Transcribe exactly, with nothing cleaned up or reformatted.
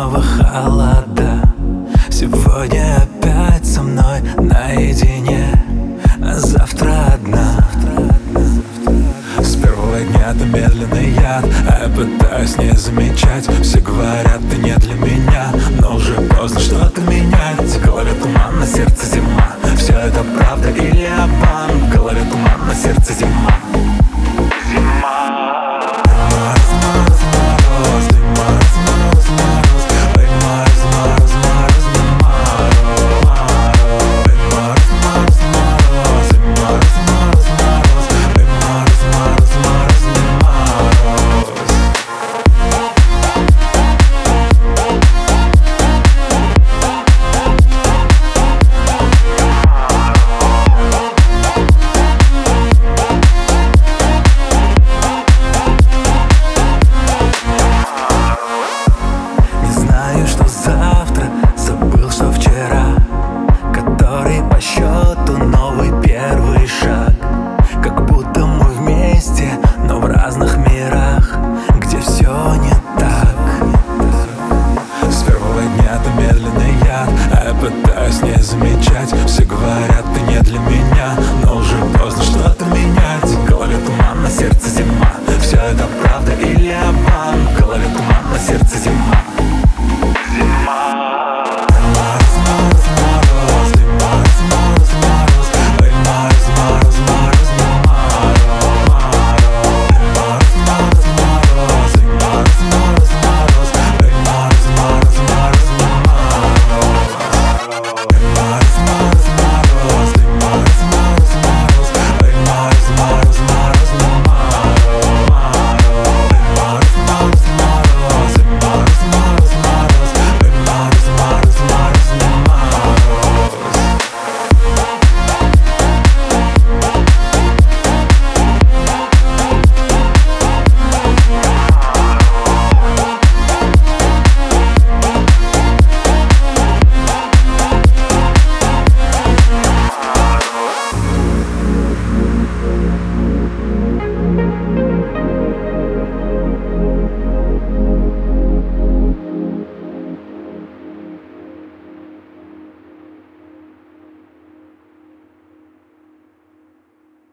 снова холода. Сегодня опять со мной наедине, а завтра одна. С первого дня ты медленный яд, а я пытаюсь не замечать. Все говорят, ты не для меня, но уже поздно что-то менять. В голове туман, на сердце зима. Все это правда или обман? В голове туман, на сердце зима. Что завтра, забыл, что вчера, который по счету новый первый шаг. Как будто мы вместе, но в разных мирах, где все не так. С первого дня ты медленный яд, а я пытаюсь не замечать. Все говорят, ты не для меня, но уже поздно что-то менять. В голове туман, на сердце зима. Все это правда или обман? В голове туман, на сердце зима.